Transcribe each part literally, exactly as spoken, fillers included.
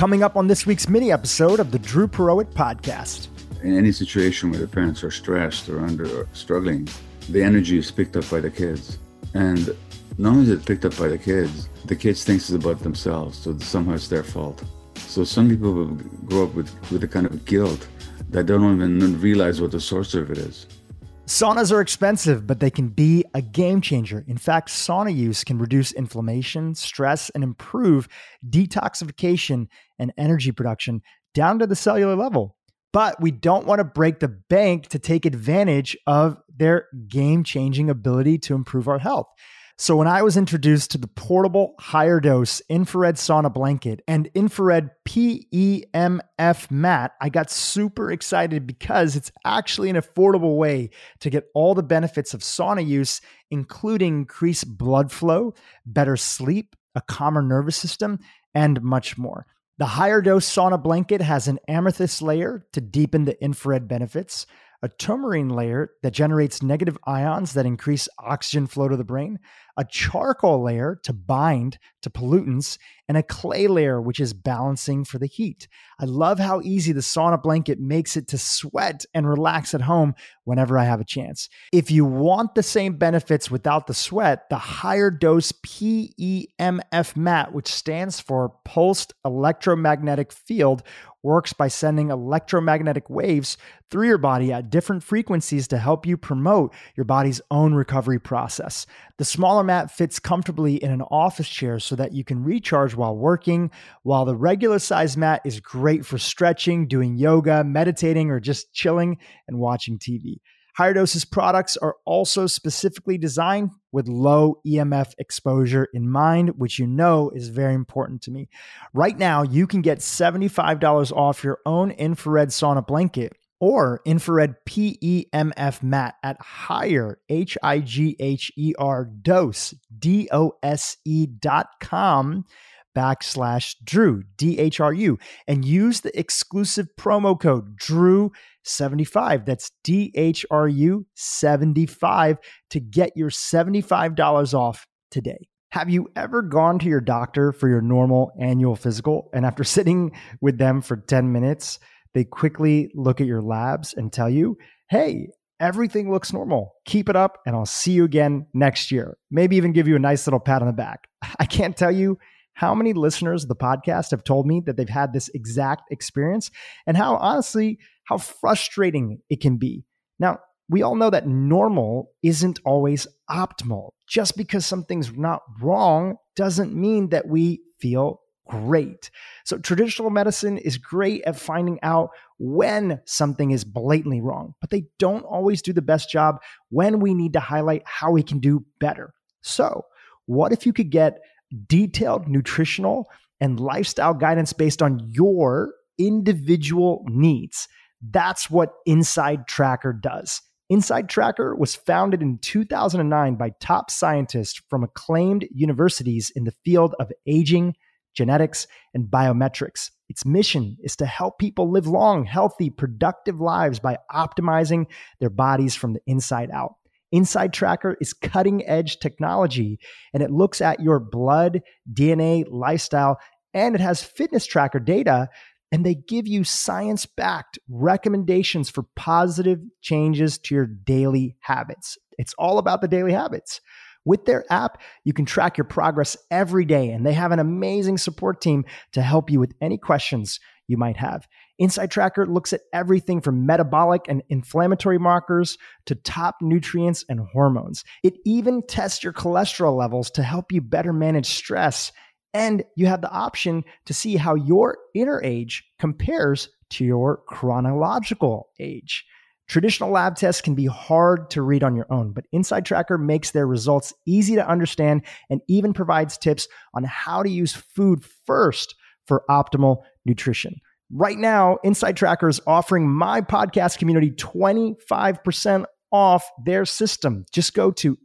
Coming up on this week's mini episode of the Drew Purohit Podcast. In any situation where the parents are stressed or under or struggling, the energy is picked up by the kids. And not only is it picked up by the kids, the kids think it's about themselves, so somehow it's their fault. So some people will grow up with, with a kind of guilt that they don't even realize what the source of it is. Saunas are expensive, but they can be a game changer. In fact, sauna use can reduce inflammation, stress, and improve detoxification and energy production down to the cellular level. But we don't want to break the bank to take advantage of their game-changing ability to improve our health. So when I was introduced to the portable higher dose infrared sauna blanket and infrared P E M F mat, I got super excited because it's actually an affordable way to get all the benefits of sauna use, including increased blood flow, better sleep, a calmer nervous system, and much more. The higher dose sauna blanket has an amethyst layer to deepen the infrared benefits, a tourmaline layer that generates negative ions that increase oxygen flow to the brain, a charcoal layer to bind to pollutants, and a clay layer, which is balancing for the heat. I love how easy the sauna blanket makes it to sweat and relax at home whenever I have a chance. If you want the same benefits without the sweat, the higher dose P E M F mat, which stands for Pulsed Electromagnetic Field, works by sending electromagnetic waves through your body at different frequencies to help you promote your body's own recovery process. The smaller mat fits comfortably in an office chair so that you can recharge while working, while the regular size mat is great for stretching, doing yoga, meditating, or just chilling and watching T V. Higher Dose's products are also specifically designed with low E M F exposure in mind, which you know is very important to me. Right now, you can get seventy-five dollars off your own infrared sauna blanket or infrared P E M F mat at higher, H I G H E R, dose, D O S E dot com backslash Drew, D H R U, and use the exclusive promo code Drew seventy-five. That's D H R U seventy-five to get your seventy-five dollars off today. Have you ever gone to your doctor for your normal annual physical, and after sitting with them for ten minutes, they quickly look at your labs and tell you, hey, everything looks normal. Keep it up, and I'll see you again next year. Maybe even give you a nice little pat on the back. I can't tell you how many listeners of the podcast have told me that they've had this exact experience and how, honestly, how frustrating it can be. Now, we all know that normal isn't always optimal. Just because something's not wrong doesn't mean that we feel great. So traditional medicine is great at finding out when something is blatantly wrong, but they don't always do the best job when we need to highlight how we can do better. So what if you could get detailed nutritional and lifestyle guidance based on your individual needs? That's what Inside Tracker does. Inside Tracker was founded in two thousand nine by top scientists from acclaimed universities in the field of aging, genetics, and biometrics. Its mission is to help people live long, healthy, productive lives by optimizing their bodies from the inside out. Inside Tracker is cutting-edge technology, and it looks at your blood, D N A, lifestyle, and it has fitness tracker data, and they give you science-backed recommendations for positive changes to your daily habits. It's all about the daily habits. With their app, you can track your progress every day, and they have an amazing support team to help you with any questions you might have. Inside Tracker looks at everything from metabolic and inflammatory markers to top nutrients and hormones. It even tests your cholesterol levels to help you better manage stress. And you have the option to see how your inner age compares to your chronological age. Traditional lab tests can be hard to read on your own, but Inside Tracker makes their results easy to understand and even provides tips on how to use food first for optimal nutrition. Right now, Inside Tracker is offering my podcast community twenty-five percent off their system. Just go to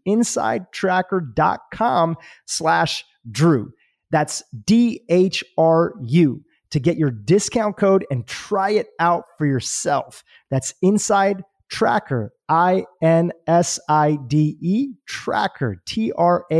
insidetracker.com slash Drew. That's D H R U to get your discount code and try it out for yourself. That's Inside Tracker, I N S I D E, Tracker, T R A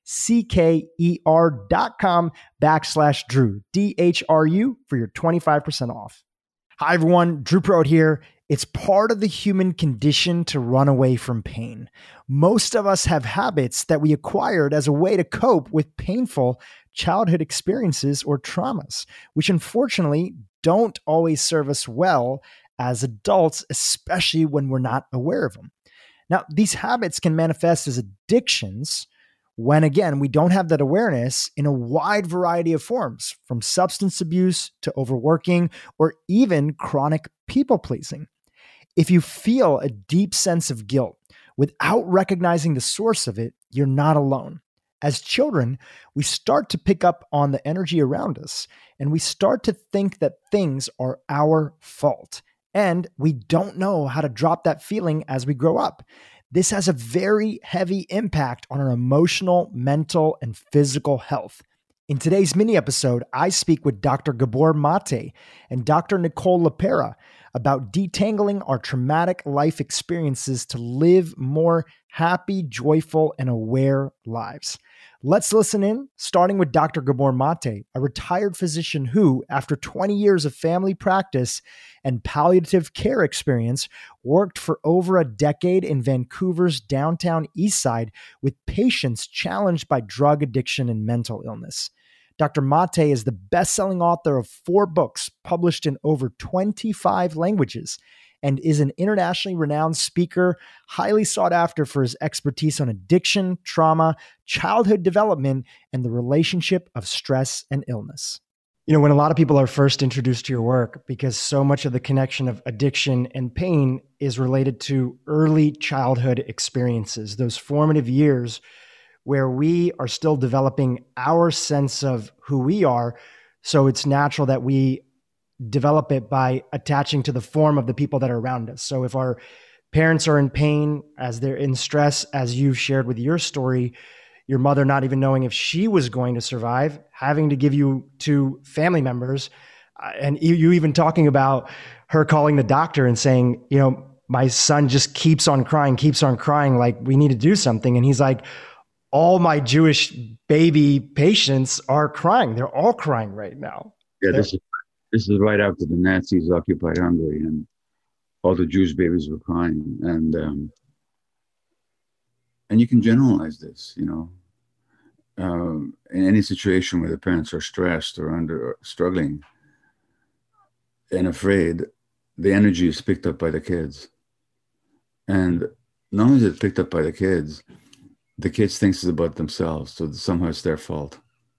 C-K-E-R dot com backslash Drew, D H R U, for your twenty-five percent off. Hi, everyone. Drew Prode here. It's part of the human condition to run away from pain. Most of us have habits that we acquired as a way to cope with painful childhood experiences or traumas, which unfortunately don't always serve us well as adults, especially when we're not aware of them. Now, these habits can manifest as addictions when, again, we don't have that awareness in a wide variety of forms, from substance abuse to overworking or even chronic people-pleasing. If you feel a deep sense of guilt without recognizing the source of it, you're not alone. As children, we start to pick up on the energy around us, and we start to think that things are our fault. And we don't know how to drop that feeling as we grow up. This has a very heavy impact on our emotional, mental, and physical health. In today's mini episode, I speak with Doctor Gabor Mate and Doctor Nicole LePera about detangling our traumatic life experiences to live more happy, joyful, and aware lives. Let's listen in, starting with Doctor Gabor Mate, a retired physician who, after twenty years of family practice and palliative care experience, worked for over a decade in Vancouver's downtown east side with patients challenged by drug addiction and mental illness. Doctor Mate is the best-selling author of four books published in over twenty-five languages and is an internationally renowned speaker, highly sought after for his expertise on addiction, trauma, childhood development, and the relationship of stress and illness. You know, when a lot of people are first introduced to your work, because so much of the connection of addiction and pain is related to early childhood experiences, those formative years where we are still developing our sense of who we are. So it's natural that we develop it by attaching to the form of the people that are around us. So if our parents are in pain, as they're in stress, as you've shared with your story, your mother not even knowing if she was going to survive, having to give you to family members, uh, and you, you even talking about her calling the doctor and saying, you know, my son just keeps on crying, keeps on crying, like we need to do something. And he's like, all my Jewish baby patients are crying. They're all crying right now. Yeah, this is, this is right after the Nazis occupied Hungary and all the Jewish babies were crying. And um, and you can generalize this, you know. Um, in any situation where the parents are stressed or under or struggling and afraid, the energy is picked up by the kids. And not only is it picked up by the kids, the kids think it's about themselves, so somehow it's their fault.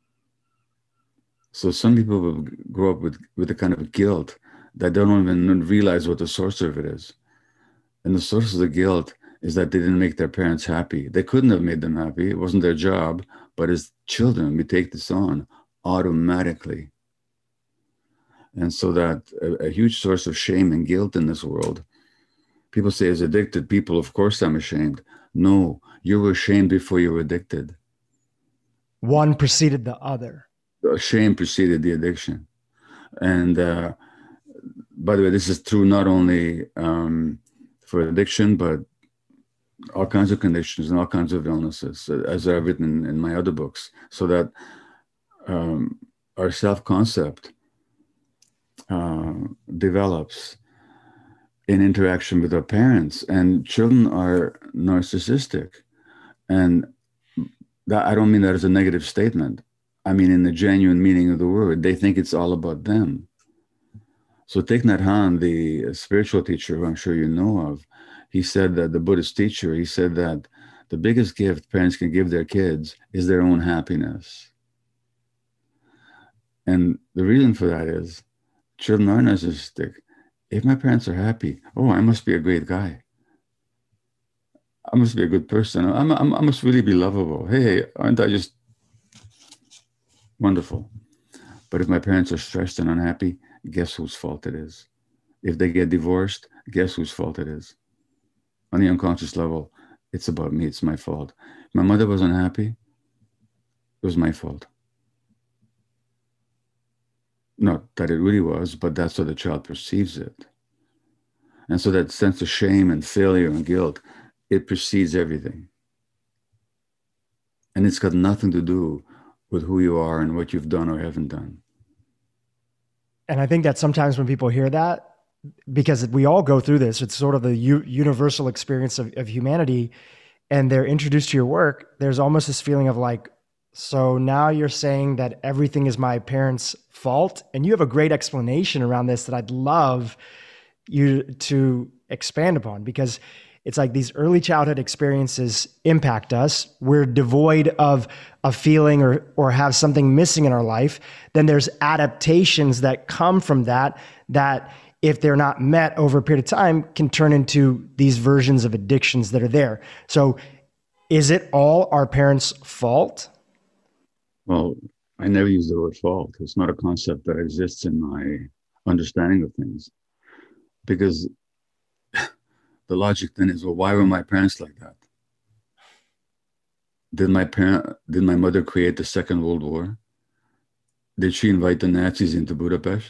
So some people will grow up with, with a kind of guilt that they don't even realize what the source of it is. And the source of the guilt is that they didn't make their parents happy. They couldn't have made them happy. It wasn't their job. But as children, we take this on automatically. And so that a, a huge source of shame and guilt in this world. People say, as addicted people, of course I'm ashamed. No, you were ashamed before you were addicted. One preceded the other. The shame preceded the addiction. And uh, by the way, this is true not only um, for addiction, but all kinds of conditions and all kinds of illnesses, as I've written in my other books, so that um, our self-concept uh, develops in interaction with our parents. And children are narcissistic. And that, I don't mean that as a negative statement. I mean, in the genuine meaning of the word, they think it's all about them. So Thich Nhat Hanh, the spiritual teacher who I'm sure you know of, he said that, the Buddhist teacher, he said that the biggest gift parents can give their kids is their own happiness. And the reason for that is children are narcissistic. If my parents are happy, oh, I must be a great guy. I must be a good person. I'm, I'm, I must really be lovable. Hey, aren't I just wonderful? But if my parents are stressed and unhappy, guess whose fault it is? If they get divorced, guess whose fault it is? On the unconscious level, it's about me, it's my fault. If my mother was unhappy, it was my fault. Not that it really was, but that's how the child perceives it. And so that sense of shame and failure and guilt, it precedes everything. And it's got nothing to do with who you are and what you've done or haven't done. And I think that sometimes when people hear that, because we all go through this, it's sort of the u- universal experience of, of humanity, and they're introduced to your work, there's almost this feeling of like, so now you're saying that everything is my parents' fault? And you have a great explanation around this that I'd love you to expand upon, because it's like these early childhood experiences impact us. We're devoid of a feeling or, or have something missing in our life. Then there's adaptations that come from that, that if they're not met over a period of time can turn into these versions of addictions that are there. So is it all our parents' fault? Well, I never use the word fault. It's not a concept that exists in my understanding of things. Because the logic then is, well, why were my parents like that? Did my parent, did my mother create the Second World War? Did she invite the Nazis into Budapest?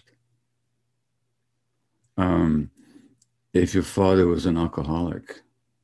Um, if your father was an alcoholic,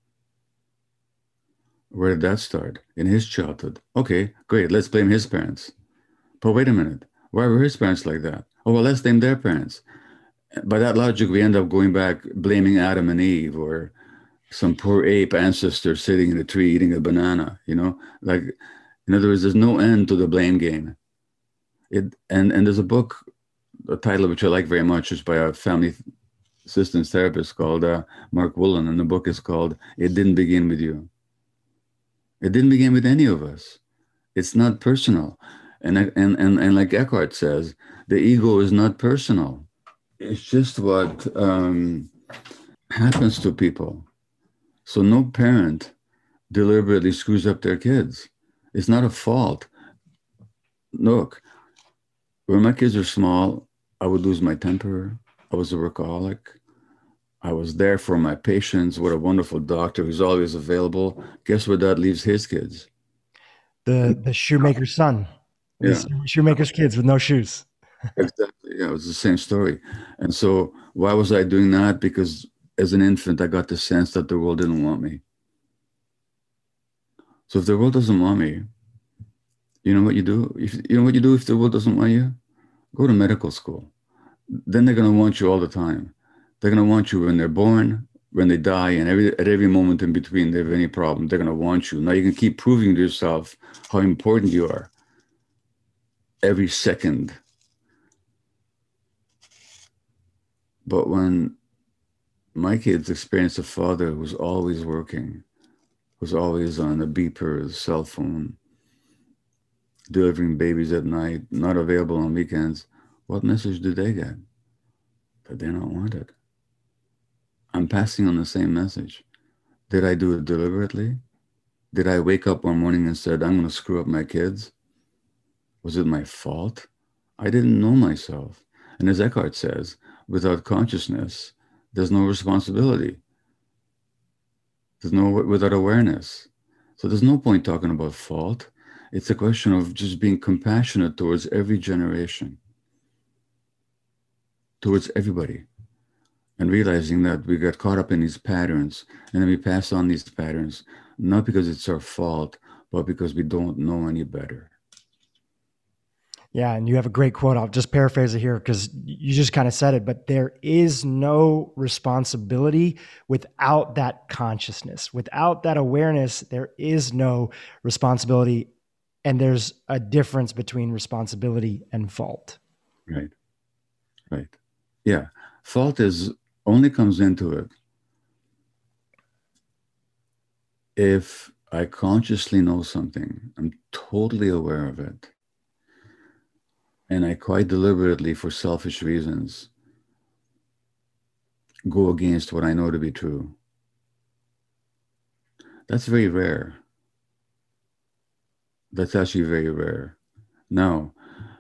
where did that start? In his childhood. Okay, great. Let's blame his parents. But wait a minute. Why were his parents like that? Oh, well, let's blame their parents. By that logic, we end up going back, blaming Adam and Eve or some poor ape ancestor sitting in a tree eating a banana, you know? Like, in other words, there's no end to the blame game. It, and, and there's a book, a title which I like very much, is by a family systems therapist called uh, Mark Woolen, and the book is called It Didn't Begin With You. It didn't begin with any of us. It's not personal. And, and, and, and like Eckhart says, the ego is not personal. It's just what um, happens to people. So no parent deliberately screws up their kids. It's not a fault. Look, when my kids were small, I would lose my temper. I was a workaholic. I was there for my patients. What a wonderful doctor who's always available. Guess where that leaves his kids? The the shoemaker's son. Yeah. Shoemaker's kids with no shoes. Exactly. Yeah, it was the same story. And so why was I doing that? Because as an infant, I got the sense that the world didn't want me. So if the world doesn't want me, you know what you do? If, you know what you do if the world doesn't want you? Go to medical school. Then they're going to want you all the time. They're going to want you when they're born, when they die, and every at every moment in between they have any problem, they're going to want you. Now you can keep proving to yourself how important you are every second. But when my kids experienced a father who was always working, was always on a beeper, a cell phone, delivering babies at night, not available on weekends, what message did they get? That they're not wanted. I'm passing on the same message. Did I do it deliberately? Did I wake up one morning and said, I'm going to screw up my kids? Was it my fault? I didn't know myself. And as Eckhart says, without consciousness, there's no responsibility. There's no, without awareness. So there's no point talking about fault. It's a question of just being compassionate towards every generation, towards everybody, and realizing that we get caught up in these patterns and then we pass on these patterns, not because it's our fault, but because we don't know any better. Yeah, and you have a great quote. I'll just paraphrase it here because you just kind of said it, but there is no responsibility without that consciousness. Without that awareness, there is no responsibility. And there's a difference between responsibility and fault. Right, right. Yeah, fault is only comes into it if I consciously know something, I'm totally aware of it, and I quite deliberately, for selfish reasons, go against what I know to be true. That's very rare. That's actually very rare. Now,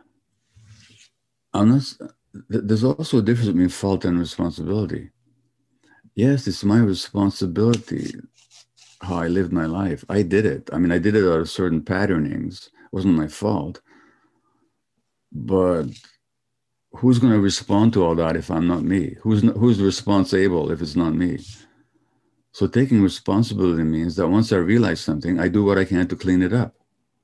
I'm not, there's also a difference between fault and responsibility. Yes, it's my responsibility how I lived my life. I did it. I mean, I did it out of certain patternings. It wasn't my fault. But who's going to respond to all that if I'm not me? Who's who's responsible if it's not me? So taking responsibility means that once I realize something, I do what I can to clean it up.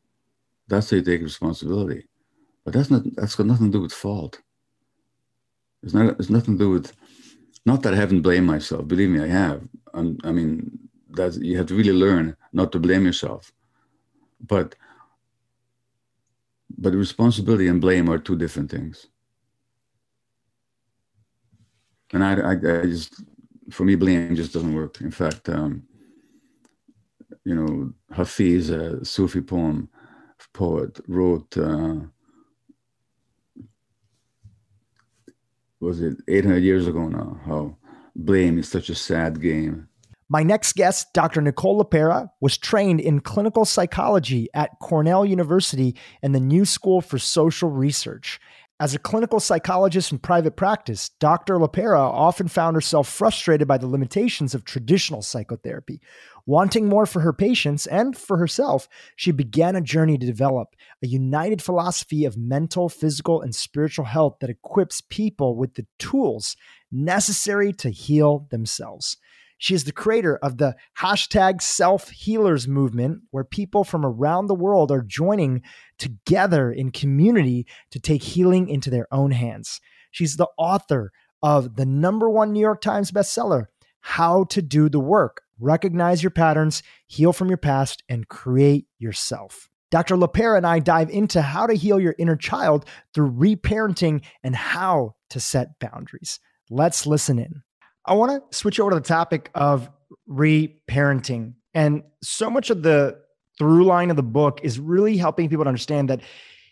That's how you take responsibility. But that's not, that's got nothing to do with fault. It's not, it's nothing to do with, not that I haven't blamed myself. Believe me, I have. I'm, I mean, that's, you have to really learn not to blame yourself. But, but responsibility and blame are two different things. And I, I, I just, for me, blame just doesn't work. In fact, um, you know, Hafiz, a Sufi poem poet, wrote, uh, was it eight hundred years ago now, how blame is such a sad game. My next guest, Doctor Nicole LePera, was trained in clinical psychology at Cornell University and the New School for Social Research. As a clinical psychologist in private practice, Doctor LePera often found herself frustrated by the limitations of traditional psychotherapy. Wanting more for her patients and for herself, she began a journey to develop a united philosophy of mental, physical, and spiritual health that equips people with the tools necessary to heal themselves. She is the creator of the hashtag self-healers movement, where people from around the world are joining together in community to take healing into their own hands. She's the author of the number one New York Times bestseller, How to Do the Work: Recognize Your Patterns, Heal from Your Past, and Create Yourself. Doctor LePera and I dive into how to heal your inner child through reparenting and how to set boundaries. Let's listen in. I want to switch over to the topic of reparenting. And so much of the through line of the book is really helping people to understand that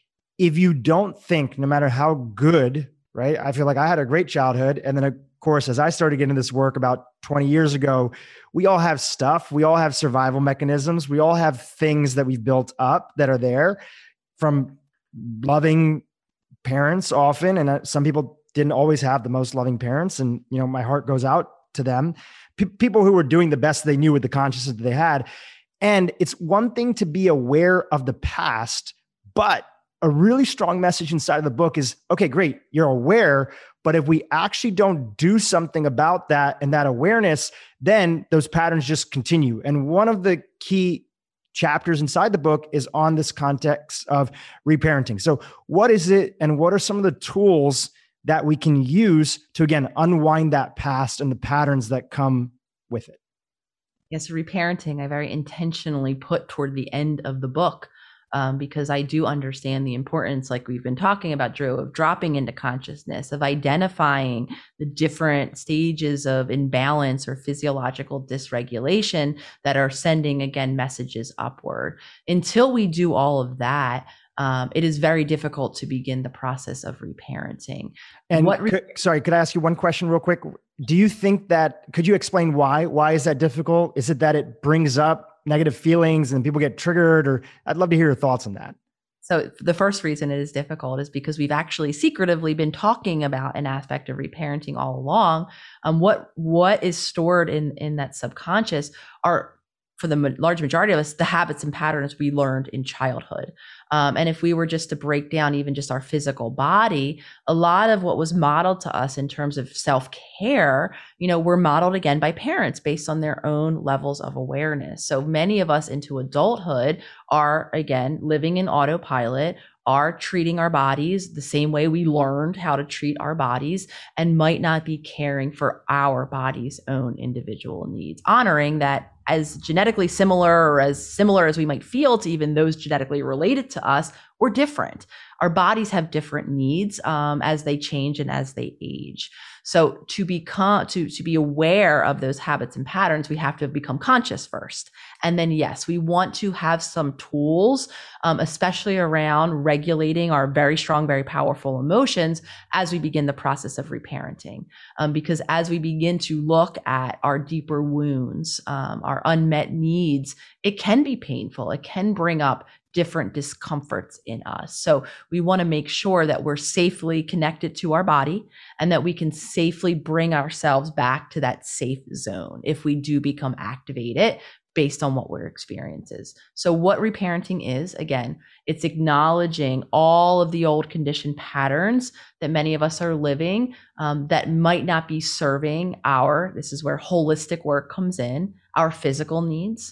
if you don't think, no matter how good, right? I feel like I had a great childhood. And then of course, as I started getting this work about twenty years ago, we all have stuff. We all have survival mechanisms. We all have things that we've built up that are there from loving parents often. And some people didn't always have the most loving parents. And, you know, my heart goes out to them. P- people who were doing the best they knew with the consciousness that they had. And it's one thing to be aware of the past, but a really strong message inside of the book is, okay, great, you're aware, but if we actually don't do something about that and that awareness, then those patterns just continue. And one of the key chapters inside the book is on this context of reparenting. So what is it, and what are some of the tools that we can use to, again, unwind that past and the patterns that come with it? Yes, reparenting, I very intentionally put toward the end of the book um, because I do understand the importance, like we've been talking about, Drew, of dropping into consciousness, of identifying the different stages of imbalance or physiological dysregulation that are sending, again, messages upward. Until we do all of that, Um, it is very difficult to begin the process of reparenting. And what re- could, sorry, could I ask you one question real quick? Do you think that, could you explain why? Why is that difficult? Is it that it brings up negative feelings and people get triggered? Or I'd love to hear your thoughts on that. So the first reason it is difficult is because we've actually secretively been talking about an aspect of reparenting all along. Um, what what is stored in, in that subconscious are, for the large majority of us, the habits and patterns we learned in childhood. Um, and if we were just to break down even just our physical body, a lot of what was modeled to us in terms of self-care, you know, were modeled again by parents based on their own levels of awareness. So many of us into adulthood are, again, living in autopilot, are treating our bodies the same way we learned how to treat our bodies, and might not be caring for our body's own individual needs, honoring that as genetically similar or as similar as we might feel to even those genetically related to us, we're different. Our bodies have different needs um, as they change and as they age. So to become, to, to be aware of those habits and patterns, we have to become conscious first. And then, yes, we want to have some tools, um, especially around regulating our very strong, very powerful emotions as we begin the process of reparenting. Um, because as we begin to look at our deeper wounds, um, our unmet needs, it can be painful. It can bring up different discomforts in us. So we want to make sure that we're safely connected to our body and that we can safely bring ourselves back to that safe zone if we do become activated based on what we're experiences. So what reparenting is, again, it's acknowledging all of the old conditioned patterns that many of us are living um, that might not be serving our, this is where holistic work comes in, our physical needs,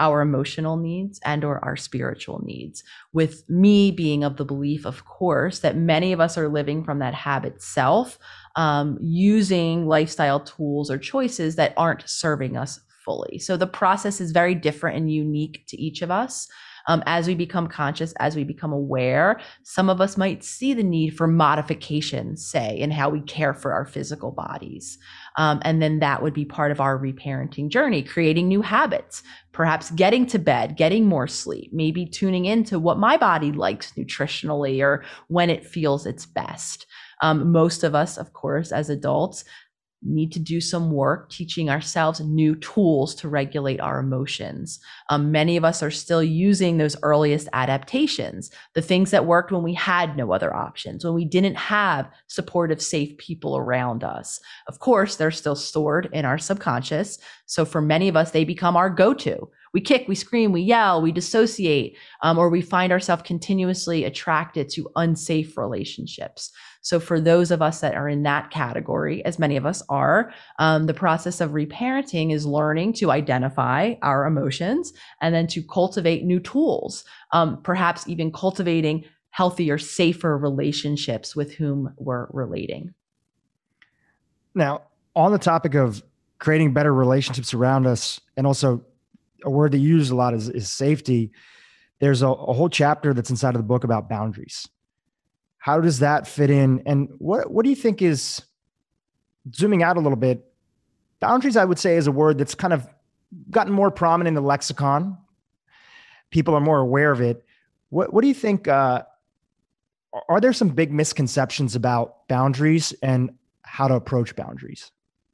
our emotional needs and or our spiritual needs. With me being of the belief, of course, that many of us are living from that habit self, um, using lifestyle tools or choices that aren't serving us fully. So the process is very different and unique to each of us. Um, as we become conscious, as we become aware, some of us might see the need for modifications, say, in how we care for our physical bodies. Um, and then that would be part of our reparenting journey, creating new habits, perhaps getting to bed, getting more sleep, maybe tuning into what my body likes nutritionally or when it feels its best. Um, most of us, of course, as adults, need to do some work teaching ourselves new tools to regulate our emotions. Um, many of us are still using those earliest adaptations, the things that worked when we had no other options, when we didn't have supportive, safe people around us. Of course, they're still stored in our subconscious. So for many of us, they become our go-to. We kick, we scream, we yell, we dissociate, um, or we find ourselves continuously attracted to unsafe relationships. So for those of us that are in that category, as many of us are, um, the process of reparenting is learning to identify our emotions and then to cultivate new tools, um, perhaps even cultivating healthier, safer relationships with whom we're relating. Now, on the topic of creating better relationships around us, and also a word that you use a lot is, is safety, there's a, a whole chapter that's inside of the book about boundaries. How does that fit in? And what, what do you think is, zooming out a little bit, boundaries, I would say, is a word that's kind of gotten more prominent in the lexicon. People are more aware of it. What, what do you think, uh, are there some big misconceptions about boundaries and how to approach boundaries?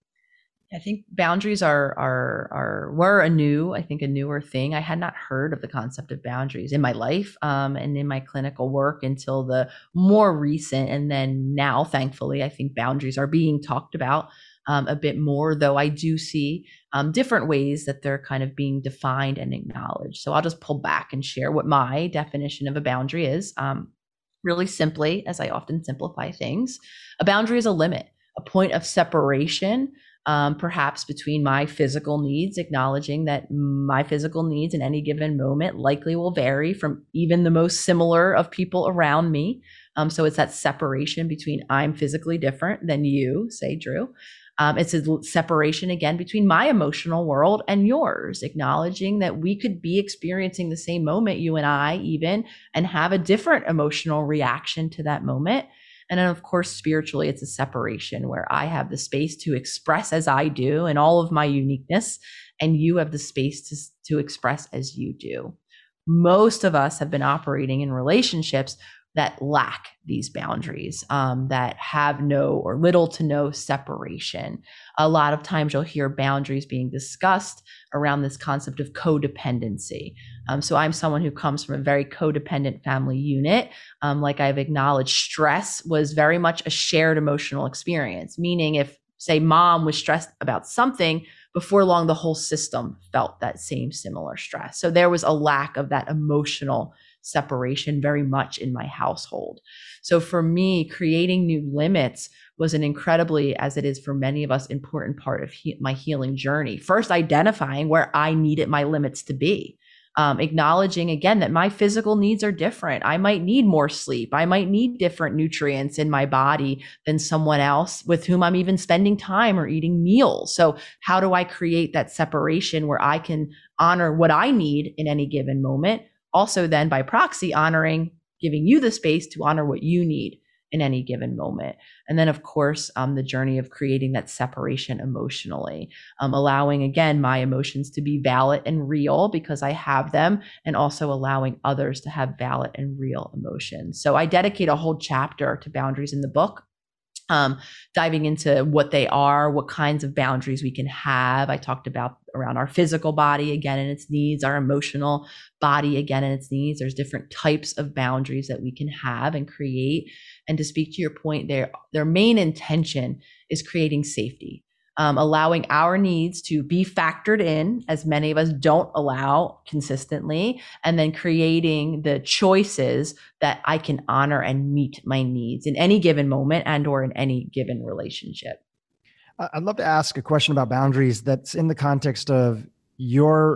I think boundaries are, are, are, were a new, I think a newer thing. I had not heard of the concept of boundaries in my life, um, and in my clinical work until the more recent. And then now, thankfully, I think boundaries are being talked about, um, a bit more, though I do see, um, different ways that they're kind of being defined and acknowledged. So I'll just pull back and share what my definition of a boundary is. Um, really simply, as I often simplify things, a boundary is a limit, a point of separation, Um, perhaps between my physical needs, acknowledging that my physical needs in any given moment likely will vary from even the most similar of people around me. Um, so it's that separation between I'm physically different than you, say, Drew. Um, it's a separation again between my emotional world and yours, acknowledging that we could be experiencing the same moment, you and I even, and have a different emotional reaction to that moment. And then, of course, spiritually, it's a separation where I have the space to express as I do and all of my uniqueness, and you have the space to, to express as you do. Most of us have been operating in relationships that lack these boundaries, um, that have no or little to no separation. A lot of times you'll hear boundaries being discussed around this concept of codependency. Um, so I'm someone who comes from a very codependent family unit. Um, like I've acknowledged, stress was very much a shared emotional experience, meaning if, say, mom was stressed about something, before long, the whole system felt that same similar stress. So there was a lack of that emotional separation very much in my household. So for me, creating new limits was an incredibly, as it is for many of us, important part of he- my healing journey. First, identifying where I needed my limits to be. Um, acknowledging again that my physical needs are different. I might need more sleep. I might need different nutrients in my body than someone else with whom I'm even spending time or eating meals. So how do I create that separation where I can honor what I need in any given moment? Also then by proxy, honoring, giving you the space to honor what you need in any given moment. And then, of course, um, the journey of creating that separation emotionally, um, allowing, again, my emotions to be valid and real because I have them, and also allowing others to have valid and real emotions. So I dedicate a whole chapter to boundaries in the book. Um, diving into what they are, what kinds of boundaries we can have. I talked about around our physical body, again, and its needs, our emotional body, again, and its needs. There's different types of boundaries that we can have and create. And to speak to your point, their, their main intention is creating safety. Um, allowing our needs to be factored in, as many of us don't allow consistently, and then creating the choices that I can honor and meet my needs in any given moment and or in any given relationship. I'd love to ask a question about boundaries that's in the context of your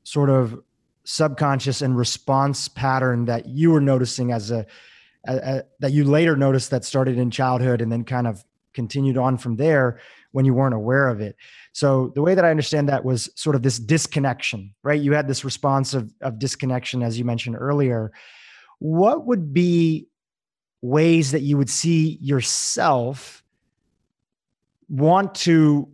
sort of subconscious and response pattern that you were noticing as a, a, a that you later noticed that started in childhood and then kind of continued on from there when you weren't aware of it. So the way that I understand that was sort of this disconnection, right? You had this response of, of disconnection, as you mentioned earlier. What would be ways that you would see yourself want to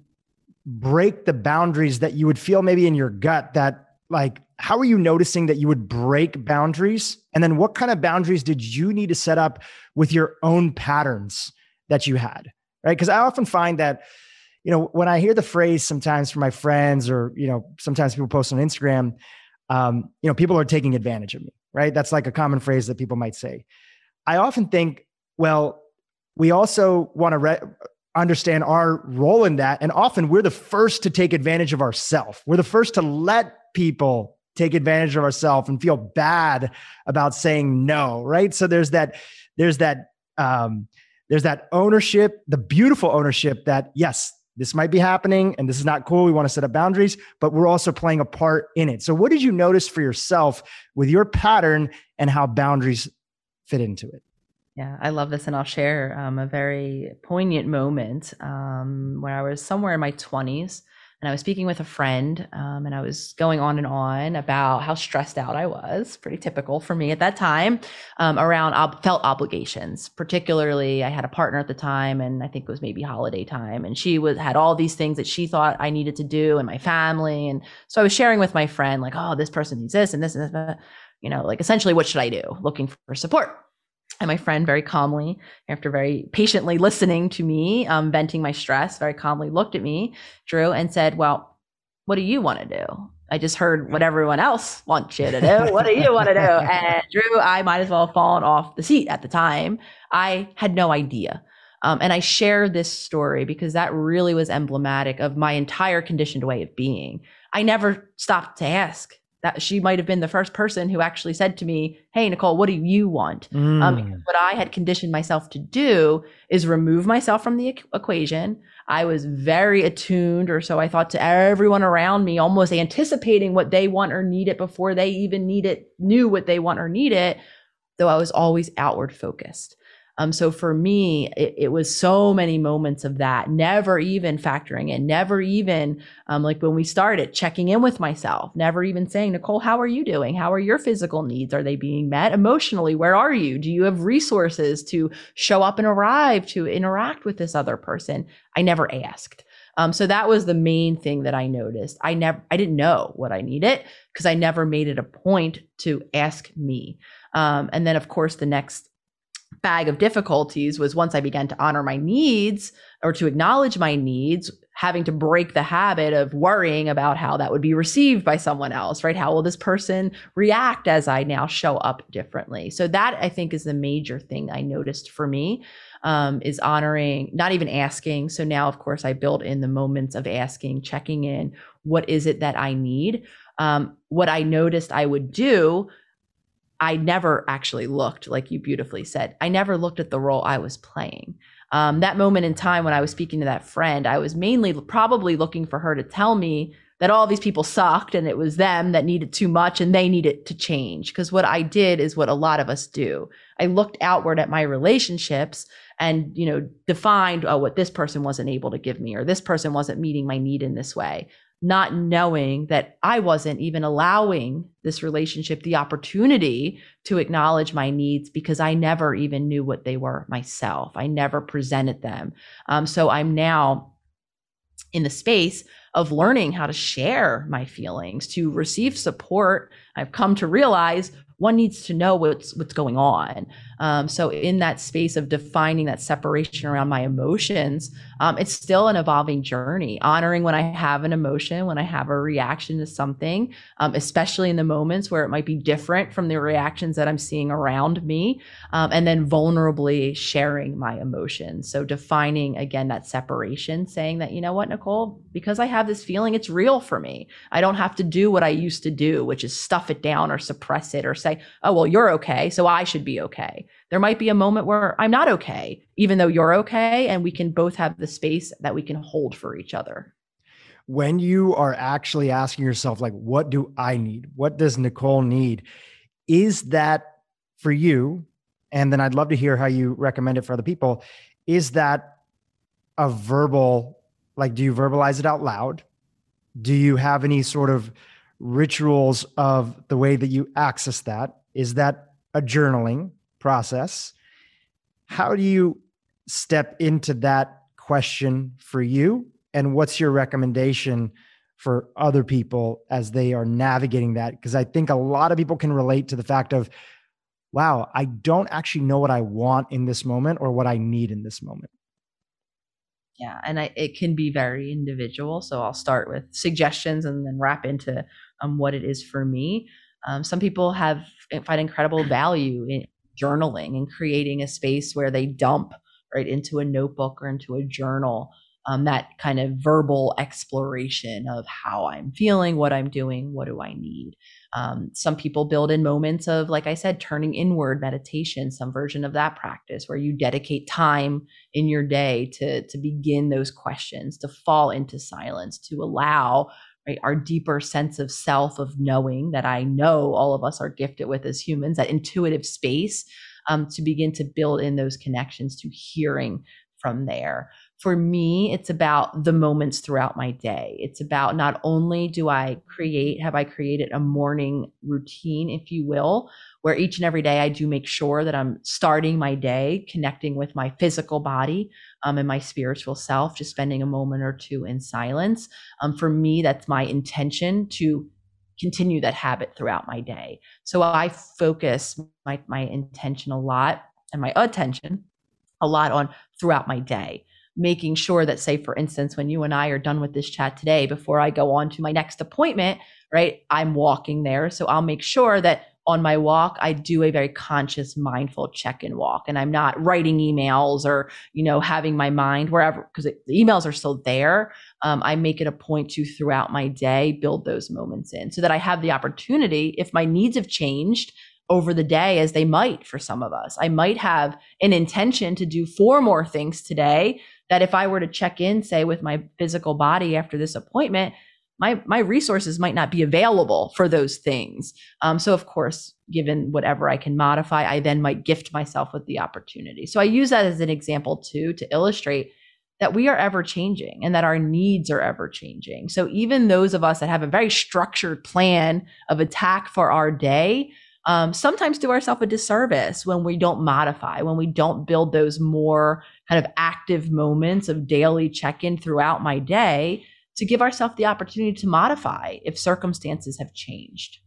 break the boundaries that you would feel maybe in your gut that, like, how are you noticing that you would break boundaries? And then what kind of boundaries did you need to set up with your own patterns that you had, right? Because I often find that, you know, when I hear the phrase sometimes from my friends, or, you know, sometimes people post on Instagram, um, you know, people are taking advantage of me, right? That's like a common phrase that people might say. I often think, well, we also want to re- understand our role in that. And often we're the first to take advantage of ourselves. We're the first to let people take advantage of ourselves and feel bad about saying no, right? So there's that, there's that, um, there's that ownership, the beautiful ownership that, yes, this might be happening and this is not cool. We want to set up boundaries, but we're also playing a part in it. So what did you notice for yourself with your pattern and how boundaries fit into it? Yeah, I love this. And I'll share um, a very poignant moment um, where I was somewhere in my twenties and I was speaking with a friend um, and I was going on and on about how stressed out I was, pretty typical for me at that time, um, around ob- felt obligations. Particularly, I had a partner at the time and I think it was maybe holiday time. And she was had all these things that she thought I needed to do in my family. And so I was sharing with my friend, like, oh, this person needs this and this and this, you know, like essentially, what should I do? Looking for support. And my friend very calmly, after very patiently listening to me, um, venting my stress, very calmly looked at me, Drew, and said, well, what do you want to do? I just heard what everyone else wants you to do. What do you want to do? And Drew, I might as well have fallen off the seat at the time. I had no idea. Um, and I share this story because that really was emblematic of my entire conditioned way of being. I never stopped to ask. That she might have been the first person who actually said to me, hey, Nicole, what do you want? Mm. Um, because what I had conditioned myself to do is remove myself from the equation. I was very attuned, or so I thought, to everyone around me, almost anticipating what they want or need it before they even need it, knew what they want or need it, though I was always outward focused. Um, so for me, it, it was so many moments of that, never even factoring in, never even um, like when we started checking in with myself, never even saying, Nicole, how are you doing? How are your physical needs? Are they being met? Emotionally, where are you? Do you have resources to show up and arrive, to interact with this other person? I never asked. Um, so that was the main thing that I noticed. I never, I didn't know what I needed because I never made it a point to ask me. Um, and then of course, the next bag of difficulties was once I began to honor my needs or to acknowledge my needs, having to break the habit of worrying about how that would be received by someone else, right? How will this person react as I now show up differently? So that, I think, is the major thing I noticed for me, um, is honoring, not even asking. So now, of course, I build in the moments of asking, checking in. What is it that I need? Um, what I noticed I would do, I never actually looked, like you beautifully said, I never looked at the role I was playing. Um, that moment in time when I was speaking to that friend, I was mainly probably looking for her to tell me that all these people sucked and it was them that needed too much and they needed to change. Because what I did is what a lot of us do. I looked outward at my relationships and, you know, defined, oh, what this person wasn't able to give me, or this person wasn't meeting my need in this way, not knowing that I wasn't even allowing this relationship the opportunity to acknowledge my needs because I never even knew what they were myself. I never presented them. Um, so I'm now in the space of learning how to share my feelings, to receive support. I've come to realize one needs to know what's what's going on. Um, so in that space of defining that separation around my emotions, um, it's still an evolving journey, honoring when I have an emotion, when I have a reaction to something, um, especially in the moments where it might be different from the reactions that I'm seeing around me, um, and then vulnerably sharing my emotions. So defining, again, that separation, saying that, you know what, Nicole, because I have this feeling, it's real for me. I don't have to do what I used to do, which is stuff it down or suppress it or say, oh, well, you're okay, so I should be okay. There might be a moment where I'm not okay, even though you're okay, and we can both have the space that we can hold for each other. when you are actually asking yourself, like, what do I need? What does Nicole need? Is that for you? And then I'd love to hear how you recommend it for other people. Is that a verbal, like, do you verbalize it out loud? Do you have any sort of rituals of the way that you access that? Is that a journaling process? How do you step into that question for you? And what's your recommendation for other people as they are navigating that? Because I think a lot of people can relate to the fact of, wow, I don't actually know what I want in this moment or what I need in this moment. Yeah, and I, it can be very individual. So I'll start with suggestions and then wrap into um, what it is for me. Um, some people have find incredible value in journaling and creating a space where they dump right into a notebook or into a journal. Um, that kind of verbal exploration of how I'm feeling, what I'm doing, what do I need. Um, some people build in moments of, like I said, turning inward meditation, some version of that practice where you dedicate time in your day to, to begin those questions, to fall into silence, to allow right, our deeper sense of self, of knowing that I know all of us are gifted with as humans, that intuitive space, um, to begin to build in those connections to hearing from there. For me, it's about the moments throughout my day. It's about not only do I create, have I created a morning routine, if you will, where each and every day I do make sure that I'm starting my day connecting with my physical body um, and my spiritual self, just spending a moment or two in silence. Um, for me, that's my intention to continue that habit throughout my day. So I focus my, my intention a lot and my attention a lot on throughout my day, making sure that, say, for instance, when you and I are done with this chat today, before I go on to my next appointment, right, I'm walking there. So I'll make sure that on my walk, I do a very conscious, mindful check-in walk, and I'm not writing emails or, you know, having my mind wherever, because the emails are still there. Um, I make it a point to, throughout my day, build those moments in so that I have the opportunity, if my needs have changed over the day, as they might for some of us, I might have an intention to do four more things today, that if I were to check in, say, with my physical body after this appointment, my my resources might not be available for those things. Um, so of course, given whatever I can modify, I then might gift myself with the opportunity. So I use that as an example too, to illustrate that we are ever changing and that our needs are ever changing. So even those of us that have a very structured plan of attack for our day, Um, sometimes do ourselves a disservice when we don't modify, when we don't build those more kind of active moments of daily check-in throughout my day to give ourselves the opportunity to modify if circumstances have changed.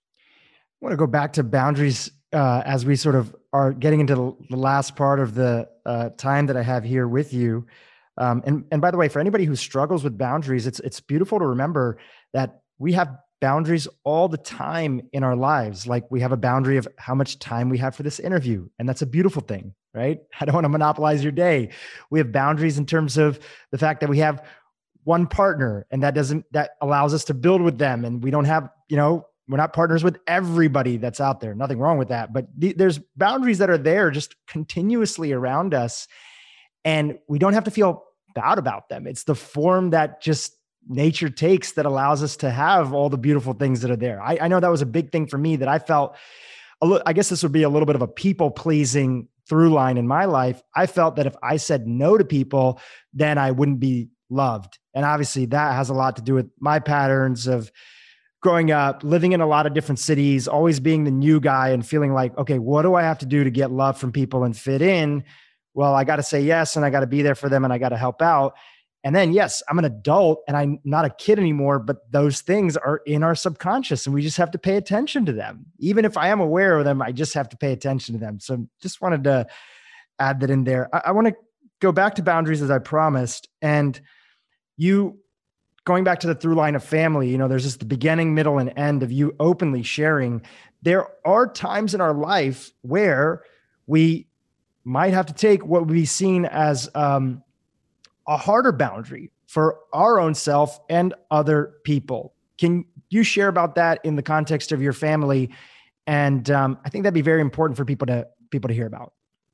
I want to go back to boundaries uh, as we sort of are getting into the last part of the uh, time that I have here with you. Um, and, and by the way, for anybody who struggles with boundaries, it's, it's beautiful to remember that we have boundaries all the time in our lives. Like, we have a boundary of how much time we have for this interview. And that's a beautiful thing, right? I don't want to monopolize your day. We have boundaries in terms of the fact that we have one partner, and that doesn't, that allows us to build with them. And we don't have, you know, we're not partners with everybody that's out there. Nothing wrong with that. But th- there's boundaries that are there just continuously around us. And we don't have to feel bad about them. It's the form that just nature takes that allows us to have all the beautiful things that are there. I, I know that was a big thing for me, that I felt, a li- I guess this would be a little bit of a people pleasing through line in my life. I felt that if I said no to people, then I wouldn't be loved. And obviously that has a lot to do with my patterns of growing up, living in a lot of different cities, always being the new guy and feeling like, okay, what do I have to do to get love from people and fit in? Well, I got to say yes, and I got to be there for them, and I got to help out. And then, yes, I'm an adult and I'm not a kid anymore, but those things are in our subconscious and we just have to pay attention to them. Even if I am aware of them, I just have to pay attention to them. So just wanted to add that in there. I, I want to go back to boundaries as I promised. And you, going back to the through line of family, you know, there's just the beginning, middle, and end of you openly sharing. There are times in our life where we might have to take what would be seen as, um, a harder boundary for our own self and other people. Can you share about that in the context of your family? And um, I think that'd be very important for people to people to hear about.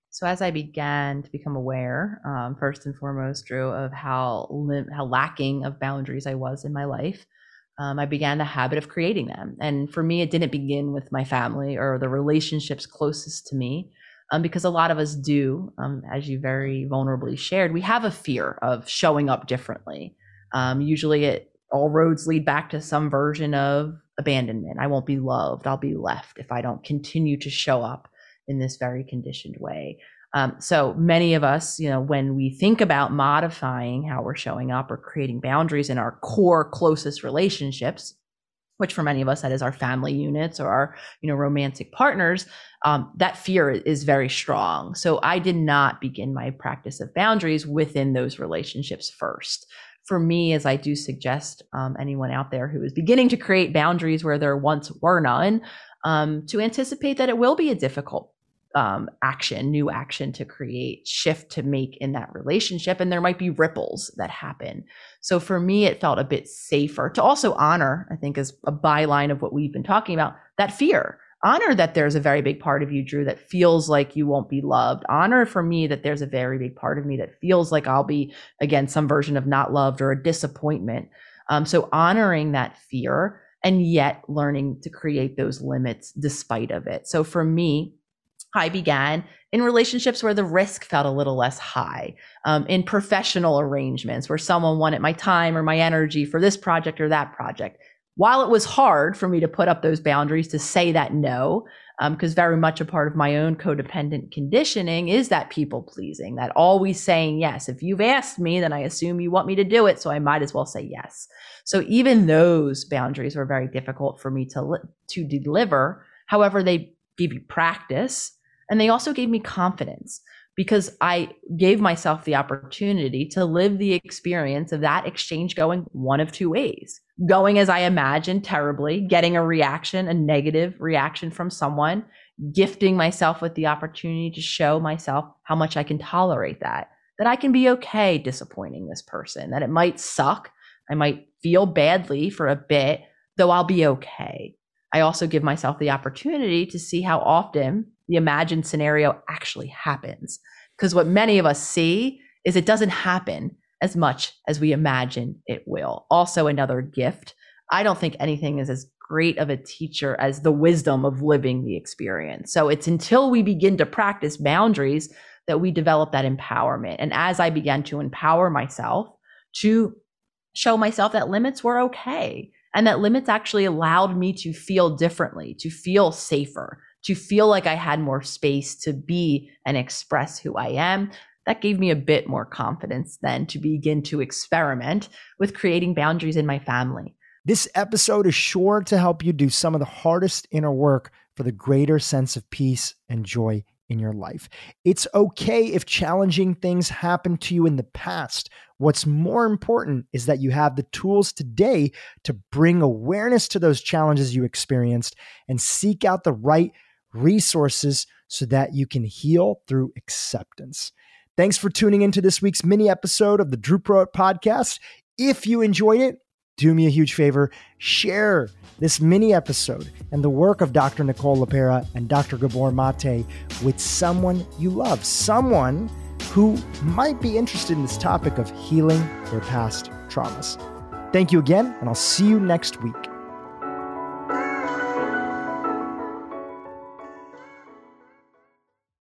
So as I began to become aware, um, first and foremost, Drew, of how li- how lacking of boundaries I was in my life, um, I began the habit of creating them. And for me, it didn't begin with my family or the relationships closest to me, um, because a lot of us do, um, as you very vulnerably shared, we have a fear of showing up differently. Um, usually it all roads lead back to some version of abandonment. I won't be loved. I'll be left if I don't continue to show up in this very conditioned way. Um, so many of us, you know, when we think about modifying how we're showing up or creating boundaries in our core closest relationships, which for many of us, that is our family units or our, you know, romantic partners, um, that fear is very strong. So I did not begin my practice of boundaries within those relationships first. For me, as I do suggest um, anyone out there who is beginning to create boundaries where there once were none, um, to anticipate that it will be a difficult um, action, new action to create, shift to make in that relationship. And there might be ripples that happen. So for me, it felt a bit safer to also honor, I think is a byline of what we've been talking about, that fear. Honor that there's a very big part of you, Drew, that feels like you won't be loved. Honor for me that there's a very big part of me that feels like I'll be, again, some version of not loved or a disappointment. Um, so honoring that fear and yet learning to create those limits despite of it. So for me, I began in relationships where the risk felt a little less high, um, in professional arrangements where someone wanted my time or my energy for this project or that project. While it was hard for me to put up those boundaries, to say that no, because um, very much a part of my own codependent conditioning is that people pleasing, that always saying yes. If you've asked me, then I assume you want me to do it, so I might as well say yes. So even those boundaries were very difficult for me to li- to deliver. However, they gave you practice, and they also gave me confidence, because I gave myself the opportunity to live the experience of that exchange going one of two ways. Going as I imagined terribly, getting a reaction, a negative reaction from someone, gifting myself with the opportunity to show myself how much I can tolerate that, that I can be okay disappointing this person, that it might suck. I might feel badly for a bit, though I'll be okay. I also give myself the opportunity to see how often the imagined scenario actually happens. Because what many of us see is it doesn't happen as much as we imagine it will. Also another gift. I don't think anything is as great of a teacher as the wisdom of living the experience. So it's until we begin to practice boundaries that we develop that empowerment. And as I began to empower myself to show myself that limits were okay, and that limits actually allowed me to feel differently, to feel safer, to feel like I had more space to be and express who I am, that gave me a bit more confidence then to begin to experiment with creating boundaries in my family. This episode is sure to help you do some of the hardest inner work for the greater sense of peace and joy in your life. It's okay if challenging things happened to you in the past. What's more important is that you have the tools today to bring awareness to those challenges you experienced and seek out the right resources so that you can heal through acceptance. Thanks for tuning into this week's mini episode of the Drew Prowett Podcast. If you enjoyed it, do me a huge favor, share this mini episode and the work of Doctor Nicole LePera and Doctor Gabor Mate with someone you love, someone who might be interested in this topic of healing their past traumas. Thank you again, and I'll see you next week.